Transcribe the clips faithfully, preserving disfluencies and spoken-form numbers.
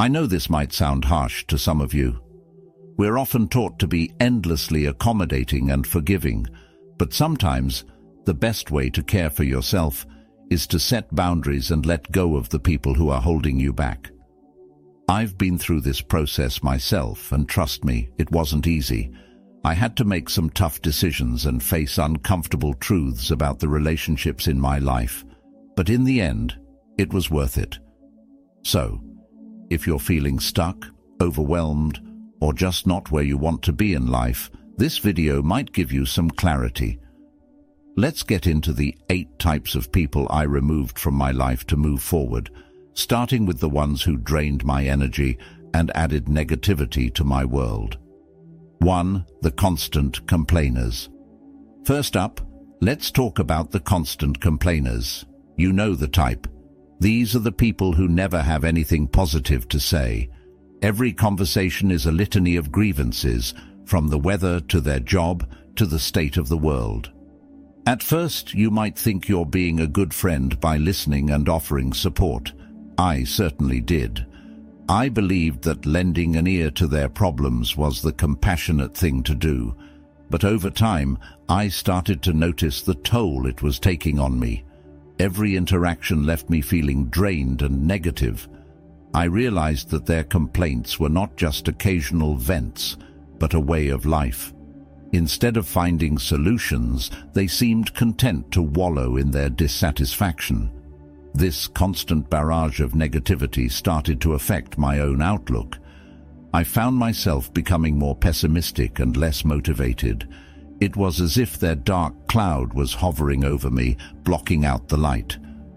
I know this might sound harsh to some of you. We're often taught to be endlessly accommodating and forgiving, but sometimes the best way to care for yourself is to set boundaries and let go of the people who are holding you back. I've been through this process myself, and trust me, it wasn't easy. I had to make some tough decisions and face uncomfortable truths about the relationships in my life, but in the end, it was worth it. So, if you're feeling stuck, overwhelmed, or just not where you want to be in life, this video might give you some clarity. Let's get into the eight types of people I removed from my life to move forward, starting with the ones who drained my energy and added negativity to my world. One, the constant complainers. First up, let's talk about the constant complainers. You know the type. These are the people who never have anything positive to say. Every conversation is a litany of grievances, from the weather to their job to the state of the world. At first, you might think you're being a good friend by listening and offering support. I certainly did. I believed that lending an ear to their problems was the compassionate thing to do. But over time, I started to notice the toll it was taking on me. Every interaction left me feeling drained and negative. I realized that their complaints were not just occasional vents, but a way of life. Instead of finding solutions, they seemed content to wallow in their dissatisfaction. This constant barrage of negativity started to affect my own outlook. I found myself becoming more pessimistic and less motivated. It was as if their dark cloud was hovering over me, blocking out the light.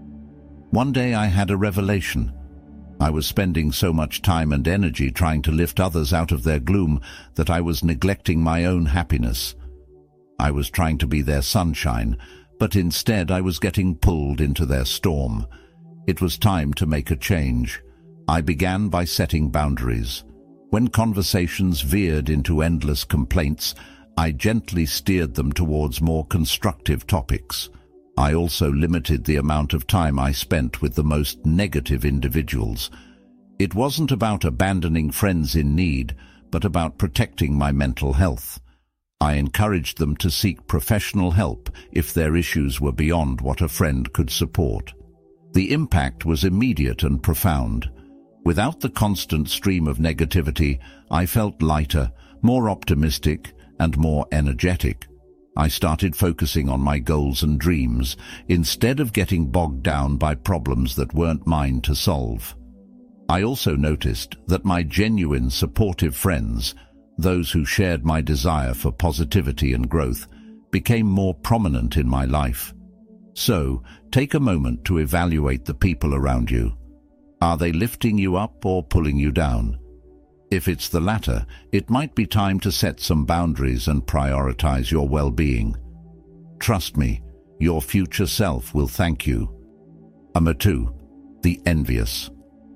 One day I had a revelation. I was spending so much time and energy trying to lift others out of their gloom that I was neglecting my own happiness. I was trying to be their sunshine, but instead I was getting pulled into their storm. It was time to make a change. I began by setting boundaries. When conversations veered into endless complaints, I gently steered them towards more constructive topics. I also limited the amount of time I spent with the most negative individuals. It wasn't about abandoning friends in need, but about protecting my mental health. I encouraged them to seek professional help if their issues were beyond what a friend could support. The impact was immediate and profound. Without the constant stream of negativity, I felt lighter, more optimistic, and more energetic. I started focusing on my goals and dreams, instead of getting bogged down by problems that weren't mine to solve. I also noticed that my genuine supportive friends, those who shared my desire for positivity and growth, became more prominent in my life. So, take a moment to evaluate the people around you. Are they lifting you up or pulling you down? If it's the latter, it might be time to set some boundaries and prioritize your well-being. Trust me, your future self will thank you. Number two, the envious.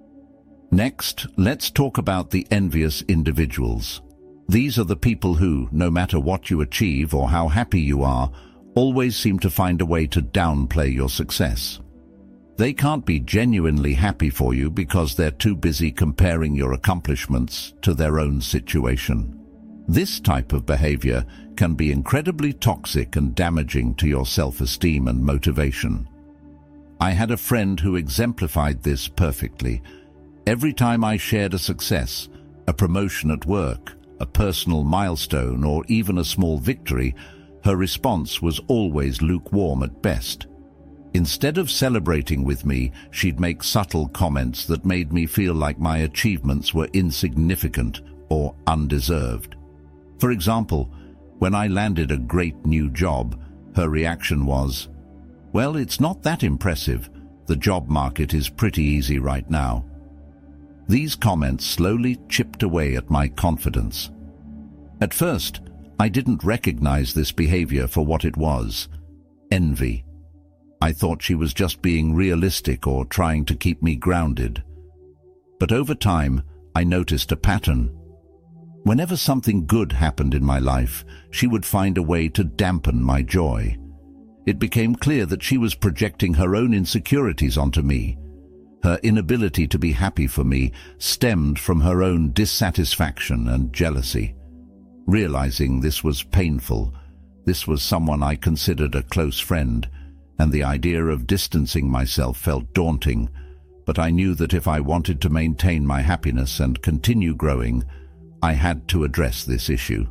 Next, let's talk about the envious individuals. These are the people who, no matter what you achieve or how happy you are, always seem to find a way to downplay your success. They can't be genuinely happy for you because they're too busy comparing your accomplishments to their own situation. This type of behavior can be incredibly toxic and damaging to your self-esteem and motivation. I had a friend who exemplified this perfectly. Every time I shared a success, a promotion at work, a personal milestone, or even a small victory, her response was always lukewarm at best. Instead of celebrating with me, she'd make subtle comments that made me feel like my achievements were insignificant or undeserved. For example, when I landed a great new job, her reaction was, "Well, it's not that impressive. The job market is pretty easy right now." These comments slowly chipped away at my confidence. At first, I didn't recognize this behavior for what it was: envy. I thought she was just being realistic or trying to keep me grounded. But over time, I noticed a pattern. Whenever something good happened in my life, she would find a way to dampen my joy. It became clear that she was projecting her own insecurities onto me. Her inability to be happy for me stemmed from her own dissatisfaction and jealousy. Realizing this was painful, this was someone I considered a close friend, and the idea of distancing myself felt daunting, but I knew that if I wanted to maintain my happiness and continue growing, I had to address this issue.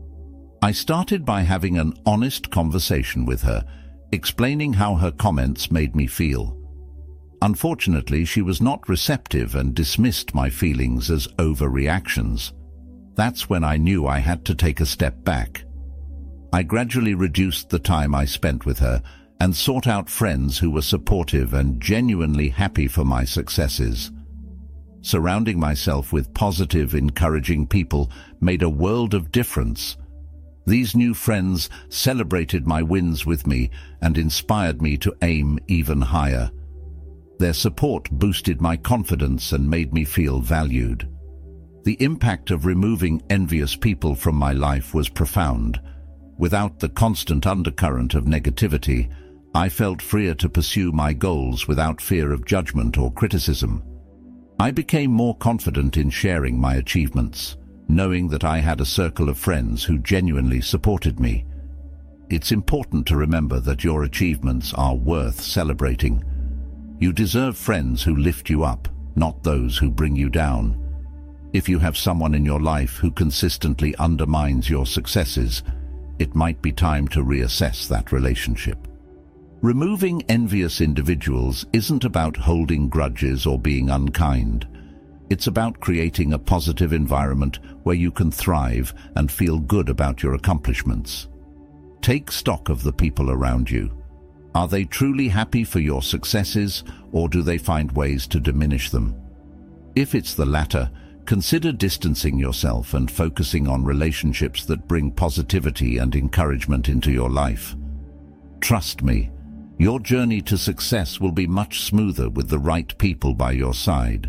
I started by having an honest conversation with her, explaining how her comments made me feel. Unfortunately, she was not receptive and dismissed my feelings as overreactions. That's when I knew I had to take a step back. I gradually reduced the time I spent with her and sought out friends who were supportive and genuinely happy for my successes. Surrounding myself with positive, encouraging people made a world of difference. These new friends celebrated my wins with me and inspired me to aim even higher. Their support boosted my confidence and made me feel valued. The impact of removing envious people from my life was profound. Without the constant undercurrent of negativity, I felt freer to pursue my goals without fear of judgment or criticism. I became more confident in sharing my achievements, knowing that I had a circle of friends who genuinely supported me. It's important to remember that your achievements are worth celebrating. You deserve friends who lift you up, not those who bring you down. If you have someone in your life who consistently undermines your successes, it might be time to reassess that relationship. Removing envious individuals isn't about holding grudges or being unkind. It's about creating a positive environment where you can thrive and feel good about your accomplishments. Take stock of the people around you. Are they truly happy for your successes, or do they find ways to diminish them? If it's the latter, consider distancing yourself and focusing on relationships that bring positivity and encouragement into your life. Trust me, your journey to success will be much smoother with the right people by your side.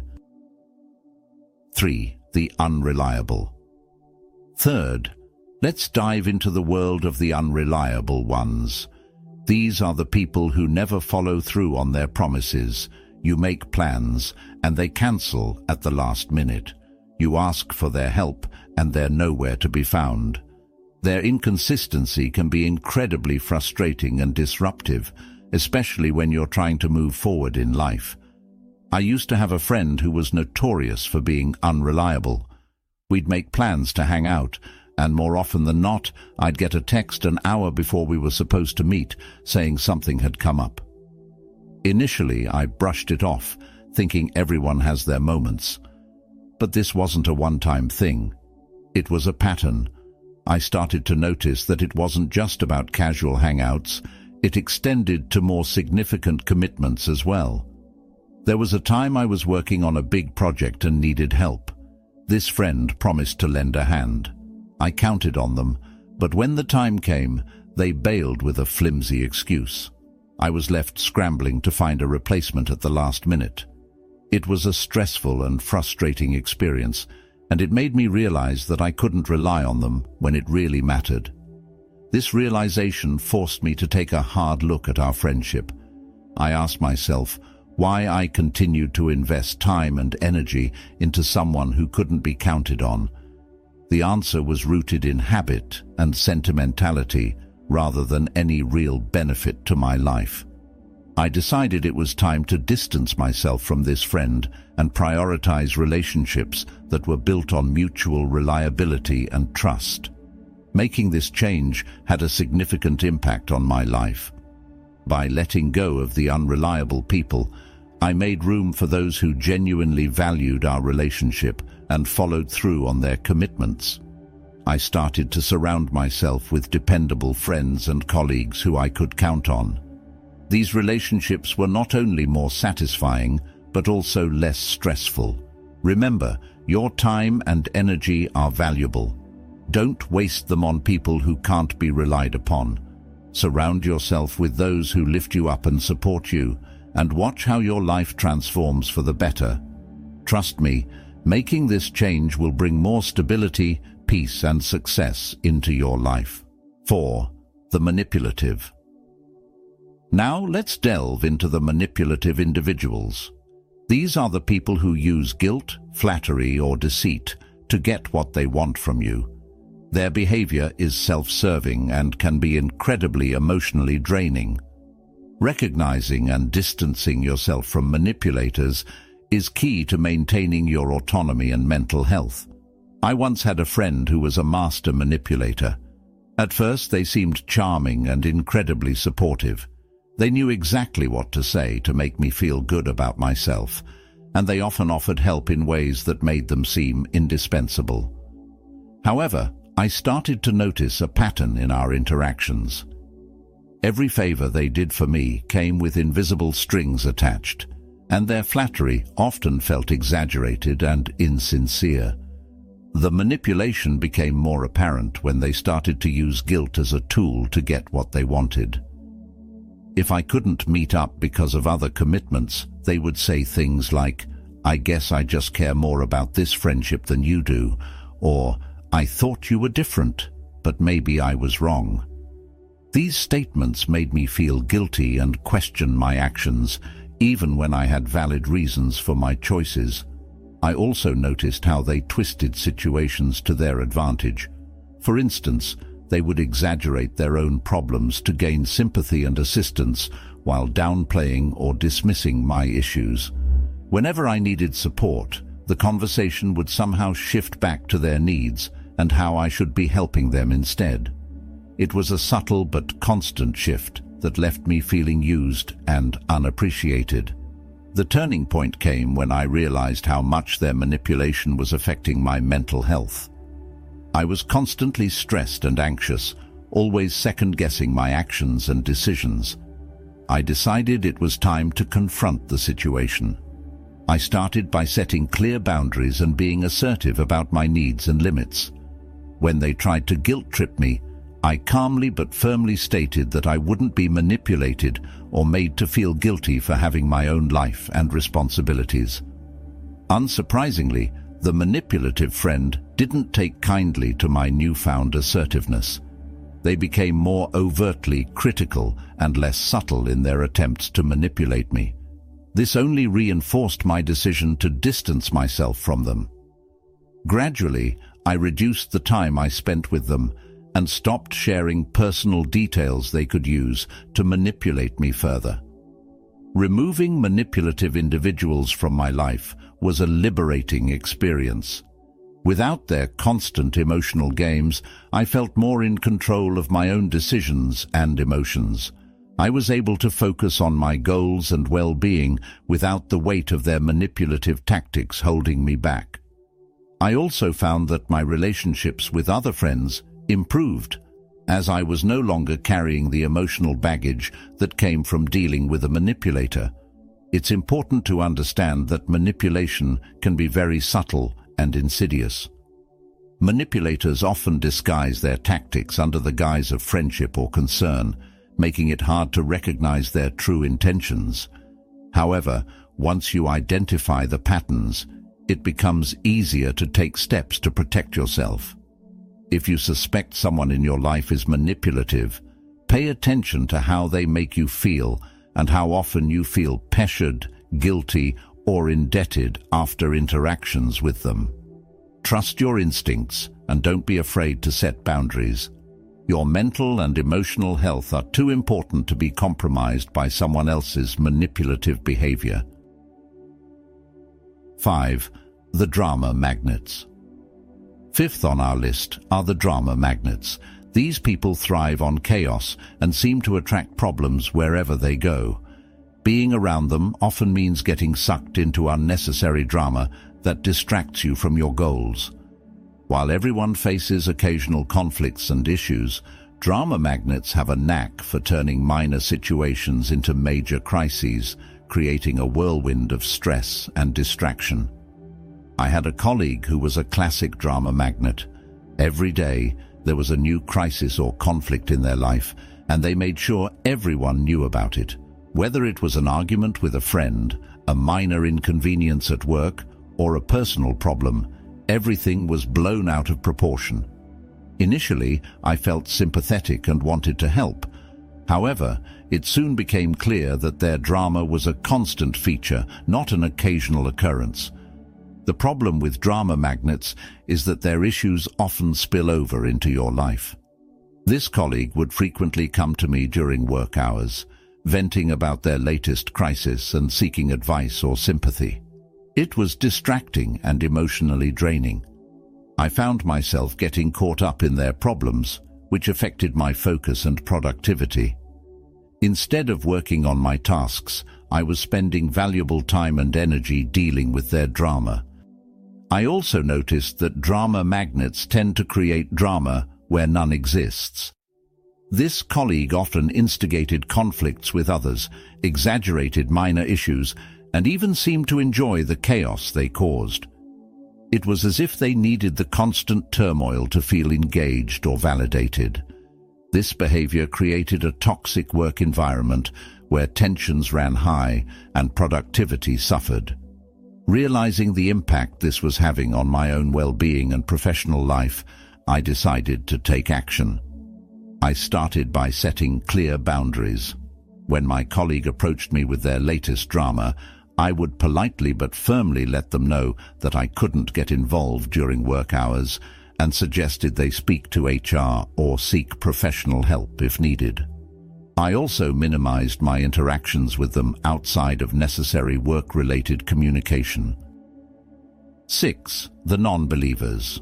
three. The unreliable. Third, let's dive into the world of the unreliable ones. These are the people who never follow through on their promises. You make plans, and they cancel at the last minute. You ask for their help, and they're nowhere to be found. Their inconsistency can be incredibly frustrating and disruptive, especially when you're trying to move forward in life. I used to have a friend who was notorious for being unreliable. We'd make plans to hang out, and more often than not, I'd get a text an hour before we were supposed to meet, saying something had come up. Initially, I brushed it off, thinking everyone has their moments. But this wasn't a one-time thing. It was a pattern. I started to notice that it wasn't just about casual hangouts, it extended to more significant commitments as well. There was a time I was working on a big project and needed help. This friend promised to lend a hand. I counted on them, but when the time came, they bailed with a flimsy excuse. I was left scrambling to find a replacement at the last minute. It was a stressful and frustrating experience, and it made me realize that I couldn't rely on them when it really mattered. This realization forced me to take a hard look at our friendship. I asked myself why I continued to invest time and energy into someone who couldn't be counted on. The answer was rooted in habit and sentimentality rather than any real benefit to my life. I decided it was time to distance myself from this friend and prioritize relationships that were built on mutual reliability and trust. Making this change had a significant impact on my life. By letting go of the unreliable people, I made room for those who genuinely valued our relationship and followed through on their commitments. I started to surround myself with dependable friends and colleagues who I could count on. These relationships were not only more satisfying, but also less stressful. Remember, your time and energy are valuable. Don't waste them on people who can't be relied upon. Surround yourself with those who lift you up and support you, and watch how your life transforms for the better. Trust me, making this change will bring more stability, peace, and success into your life. four. The manipulative. Now let's delve into the manipulative individuals. These are the people who use guilt, flattery, or deceit to get what they want from you. Their behavior is self-serving and can be incredibly emotionally draining. Recognizing and distancing yourself from manipulators is key to maintaining your autonomy and mental health. I once had a friend who was a master manipulator. At first, they seemed charming and incredibly supportive. They knew exactly what to say to make me feel good about myself, and they often offered help in ways that made them seem indispensable. However, I started to notice a pattern in our interactions. Every favor they did for me came with invisible strings attached, and their flattery often felt exaggerated and insincere. The manipulation became more apparent when they started to use guilt as a tool to get what they wanted. If I couldn't meet up because of other commitments, they would say things like, "I guess I just care more about this friendship than you do," or "I thought you were different, but maybe I was wrong." These statements made me feel guilty and question my actions, even when I had valid reasons for my choices. I also noticed how they twisted situations to their advantage. For instance, they would exaggerate their own problems to gain sympathy and assistance while downplaying or dismissing my issues. Whenever I needed support, the conversation would somehow shift back to their needs and how I should be helping them instead. It was a subtle but constant shift that left me feeling used and unappreciated. The turning point came when I realized how much their manipulation was affecting my mental health. I was constantly stressed and anxious, always second-guessing my actions and decisions. I decided it was time to confront the situation. I started by setting clear boundaries and being assertive about my needs and limits. When they tried to guilt-trip me, I calmly but firmly stated that I wouldn't be manipulated or made to feel guilty for having my own life and responsibilities. Unsurprisingly, the manipulative friend didn't take kindly to my newfound assertiveness. They became more overtly critical and less subtle in their attempts to manipulate me. This only reinforced my decision to distance myself from them. Gradually, I reduced the time I spent with them and stopped sharing personal details they could use to manipulate me further. Removing manipulative individuals from my life was a liberating experience. Without their constant emotional games, I felt more in control of my own decisions and emotions. I was able to focus on my goals and well-being without the weight of their manipulative tactics holding me back. I also found that my relationships with other friends improved, as I was no longer carrying the emotional baggage that came from dealing with a manipulator. It's important to understand that manipulation can be very subtle and insidious. Manipulators often disguise their tactics under the guise of friendship or concern, making it hard to recognize their true intentions. However, once you identify the patterns, it becomes easier to take steps to protect yourself. If you suspect someone in your life is manipulative, pay attention to how they make you feel and how often you feel pressured, guilty, or indebted after interactions with them. Trust your instincts and don't be afraid to set boundaries. Your mental and emotional health are too important to be compromised by someone else's manipulative behavior. five. The drama magnets. Fifth on our list are the drama magnets. These people thrive on chaos and seem to attract problems wherever they go. Being around them often means getting sucked into unnecessary drama that distracts you from your goals. While everyone faces occasional conflicts and issues, drama magnets have a knack for turning minor situations into major crises, creating a whirlwind of stress and distraction. I had a colleague who was a classic drama magnet. Every day, there was a new crisis or conflict in their life, and they made sure everyone knew about it. Whether it was an argument with a friend, a minor inconvenience at work, or a personal problem, everything was blown out of proportion. Initially, I felt sympathetic and wanted to help, However, it soon became clear that their drama was a constant feature, not an occasional occurrence. The problem with drama magnets is that their issues often spill over into your life. This colleague would frequently come to me during work hours, venting about their latest crisis and seeking advice or sympathy. It was distracting and emotionally draining. I found myself getting caught up in their problems, which affected my focus and productivity. Instead of working on my tasks, I was spending valuable time and energy dealing with their drama. I also noticed that drama magnets tend to create drama where none exists. This colleague often instigated conflicts with others, exaggerated minor issues, and even seemed to enjoy the chaos they caused. It was as if they needed the constant turmoil to feel engaged or validated. This behavior created a toxic work environment where tensions ran high and productivity suffered. Realizing the impact this was having on my own well-being and professional life, I decided to take action. I started by setting clear boundaries. When my colleague approached me with their latest drama, I would politely but firmly let them know that I couldn't get involved during work hours and suggested they speak to H R or seek professional help if needed. I also minimized my interactions with them outside of necessary work-related communication. six. The non-believers.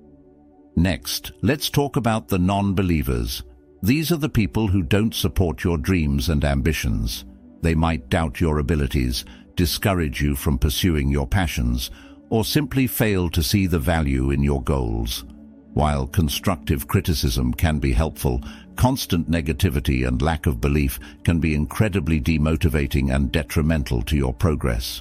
Next, let's talk about the non-believers. These are the people who don't support your dreams and ambitions. They might doubt your abilities, discourage you from pursuing your passions, or simply fail to see the value in your goals. While constructive criticism can be helpful, constant negativity and lack of belief can be incredibly demotivating and detrimental to your progress.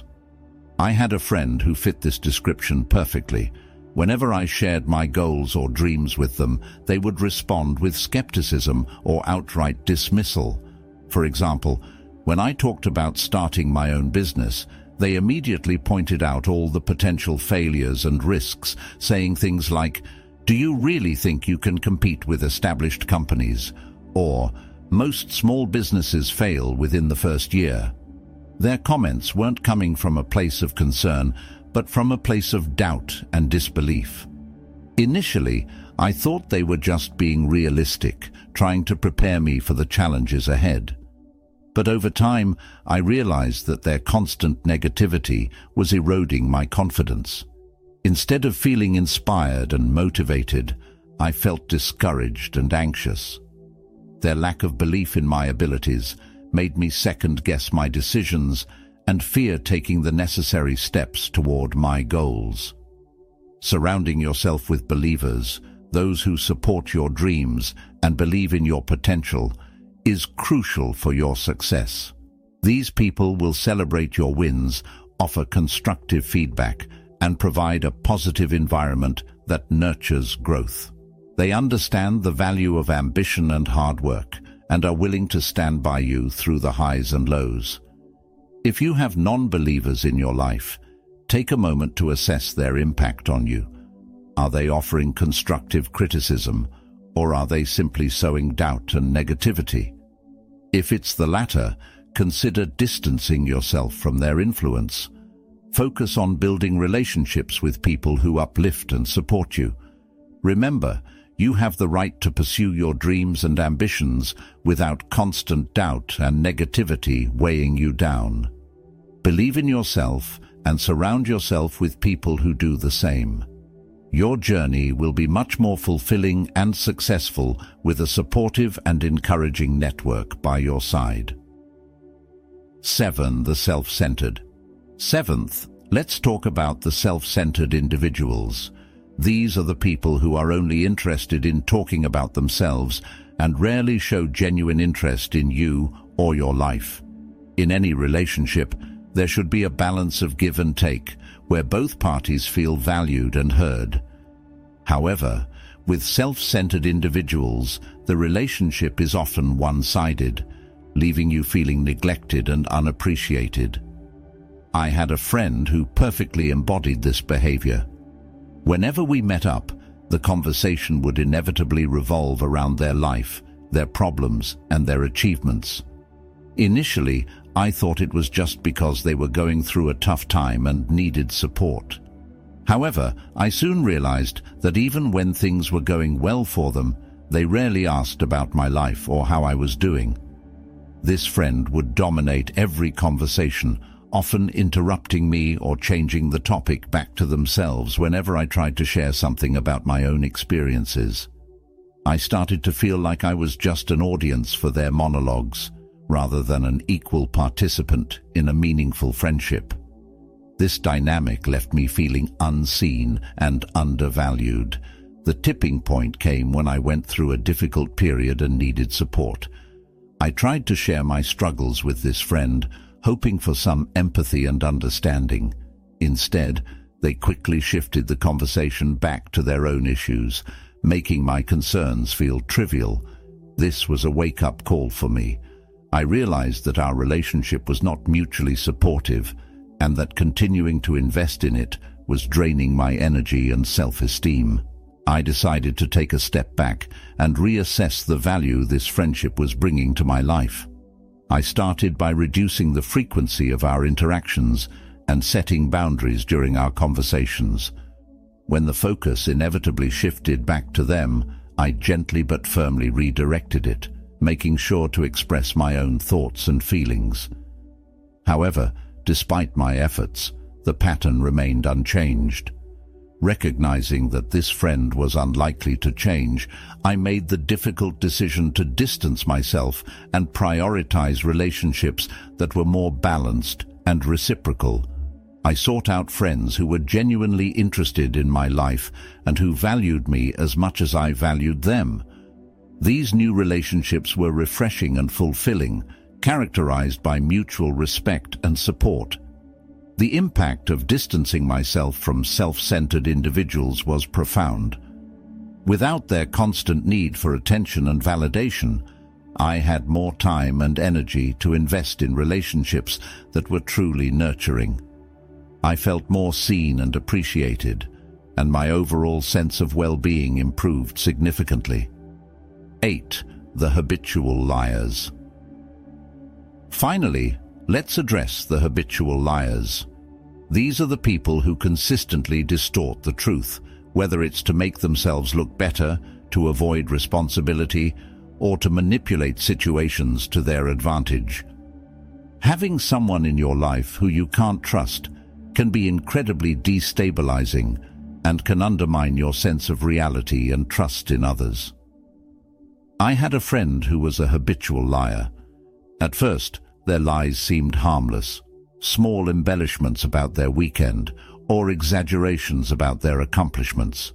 I had a friend who fit this description perfectly. Whenever I shared my goals or dreams with them, they would respond with skepticism or outright dismissal. For example, when I talked about starting my own business, they immediately pointed out all the potential failures and risks, saying things like, "Do you really think you can compete with established companies?" Or, "Most small businesses fail within the first year." Their comments weren't coming from a place of concern, but from a place of doubt and disbelief. Initially, I thought they were just being realistic, trying to prepare me for the challenges ahead. But over time, I realized that their constant negativity was eroding my confidence. Instead of feeling inspired and motivated, I felt discouraged and anxious. Their lack of belief in my abilities made me second-guess my decisions and fear taking the necessary steps toward my goals. Surrounding yourself with believers, those who support your dreams and believe in your potential, is crucial for your success. These people will celebrate your wins, offer constructive feedback, and provide a positive environment that nurtures growth. They understand the value of ambition and hard work, and are willing to stand by you through the highs and lows. If you have non-believers in your life, take a moment to assess their impact on you. Are they offering constructive criticism, or are they simply sowing doubt and negativity? If it's the latter, consider distancing yourself from their influence. Focus on building relationships with people who uplift and support you. Remember, you have the right to pursue your dreams and ambitions without constant doubt and negativity weighing you down. Believe in yourself and surround yourself with people who do the same. Your journey will be much more fulfilling and successful with a supportive and encouraging network by your side. seven. The self-centered. Seventh, let's talk about the self-centered individuals. These are the people who are only interested in talking about themselves and rarely show genuine interest in you or your life. In any relationship, there should be a balance of give and take, where both parties feel valued and heard. However, with self-centered individuals, the relationship is often one-sided, leaving you feeling neglected and unappreciated. I had a friend who perfectly embodied this behavior. Whenever we met up, the conversation would inevitably revolve around their life their problems, and their achievements. Initially, I thought it was just because they were going through a tough time and needed support. However, I soon realized that even when things were going well for them, they rarely asked about my life or how I was doing. This friend would dominate every conversation, often interrupting me or changing the topic back to themselves whenever I tried to share something about my own experiences. I started to feel like I was just an audience for their monologues, rather than an equal participant in a meaningful friendship. This dynamic left me feeling unseen and undervalued. The tipping point came when I went through a difficult period and needed support. I tried to share my struggles with this friend, hoping for some empathy and understanding. Instead, they quickly shifted the conversation back to their own issues, making my concerns feel trivial. This was a wake-up call for me. I realized that our relationship was not mutually supportive, and that continuing to invest in it was draining my energy and self-esteem. I decided to take a step back and reassess the value this friendship was bringing to my life. I started by reducing the frequency of our interactions and setting boundaries during our conversations. When the focus inevitably shifted back to them, I gently but firmly redirected it, making sure to express my own thoughts and feelings. However, despite my efforts, the pattern remained unchanged. Recognizing that this friend was unlikely to change, I made the difficult decision to distance myself and prioritize relationships that were more balanced and reciprocal. I sought out friends who were genuinely interested in my life and who valued me as much as I valued them. These new relationships were refreshing and fulfilling, characterized by mutual respect and support. The impact of distancing myself from self-centered individuals was profound. Without their constant need for attention and validation, I had more time and energy to invest in relationships that were truly nurturing. I felt more seen and appreciated, and my overall sense of well-being improved significantly. eight. The habitual liars. Finally, let's address the habitual liars. These are the people who consistently distort the truth, whether it's to make themselves look better, to avoid responsibility, or to manipulate situations to their advantage. Having someone in your life who you can't trust can be incredibly destabilizing and can undermine your sense of reality and trust in others. I had a friend who was a habitual liar. At first, their lies seemed harmless, small embellishments about their weekend or exaggerations about their accomplishments.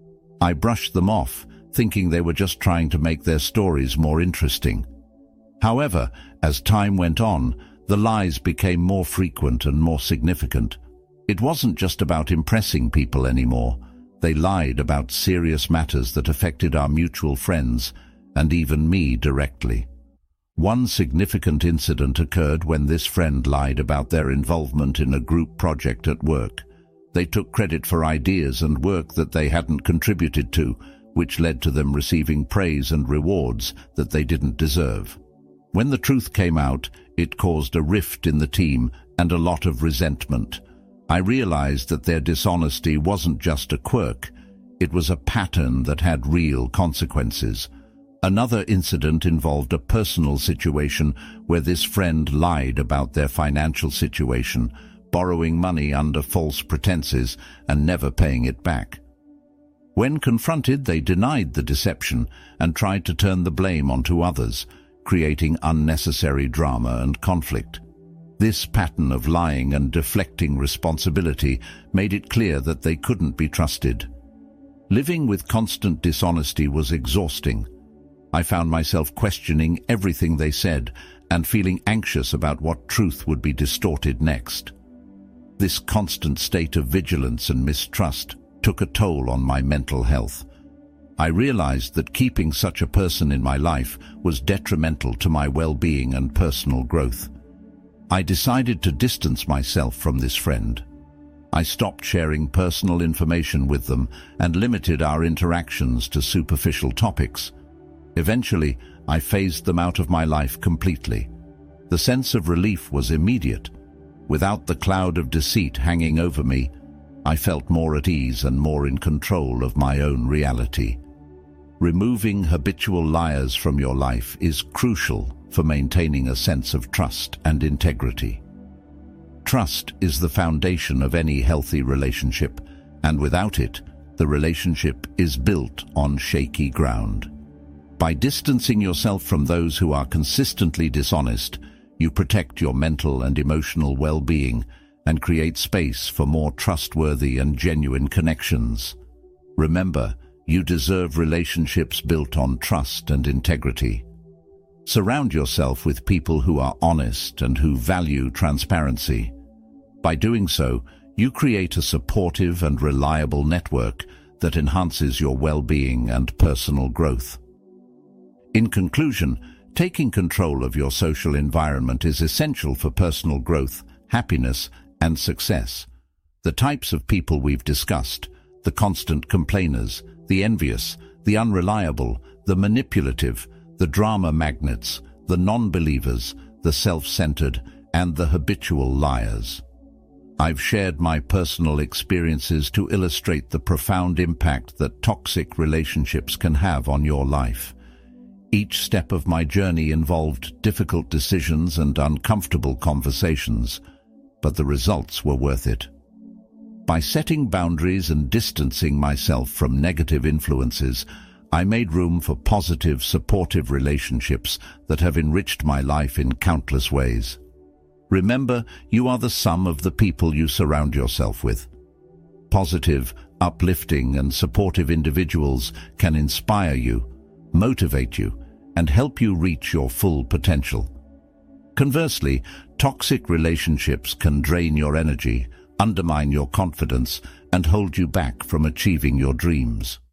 I brushed them off, thinking they were just trying to make their stories more interesting. However, as time went on, the lies became more frequent and more significant. It wasn't just about impressing people anymore. They lied about serious matters that affected our mutual friends and even me directly. One significant incident occurred when this friend lied about their involvement in a group project at work. They took credit for ideas and work that they hadn't contributed to, which led to them receiving praise and rewards that they didn't deserve. When the truth came out, it caused a rift in the team and a lot of resentment. I realized that their dishonesty wasn't just a quirk, it was a pattern that had real consequences. Another incident involved a personal situation where this friend lied about their financial situation, borrowing money under false pretenses and never paying it back. When confronted, they denied the deception and tried to turn the blame onto others, creating unnecessary drama and conflict. This pattern of lying and deflecting responsibility made it clear that they couldn't be trusted. Living with constant dishonesty was exhausting. I found myself questioning everything they said and feeling anxious about what truth would be distorted next. This constant state of vigilance and mistrust took a toll on my mental health. I realized that keeping such a person in my life was detrimental to my well-being and personal growth. I decided to distance myself from this friend. I stopped sharing personal information with them and limited our interactions to superficial topics. Eventually, I phased them out of my life completely. The sense of relief was immediate. Without the cloud of deceit hanging over me, I felt more at ease and more in control of my own reality. Removing habitual liars from your life is crucial for maintaining a sense of trust and integrity. Trust is the foundation of any healthy relationship, and without it, the relationship is built on shaky ground. By distancing yourself from those who are consistently dishonest, you protect your mental and emotional well-being and create space for more trustworthy and genuine connections. Remember, you deserve relationships built on trust and integrity. Surround yourself with people who are honest and who value transparency. By doing so, you create a supportive and reliable network that enhances your well-being and personal growth. In conclusion, taking control of your social environment is essential for personal growth, happiness, and success. The types of people we've discussed, the constant complainers, the envious, the unreliable, the manipulative, the drama magnets, the non-believers, the self-centered, and the habitual liars. I've shared my personal experiences to illustrate the profound impact that toxic relationships can have on your life. Each step of my journey involved difficult decisions and uncomfortable conversations, but the results were worth it. By setting boundaries and distancing myself from negative influences, I made room for positive, supportive relationships that have enriched my life in countless ways. Remember, you are the sum of the people you surround yourself with. Positive, uplifting, and supportive individuals can inspire you, motivate you, and help you reach your full potential. Conversely, toxic relationships can drain your energy, undermine your confidence, and hold you back from achieving your dreams.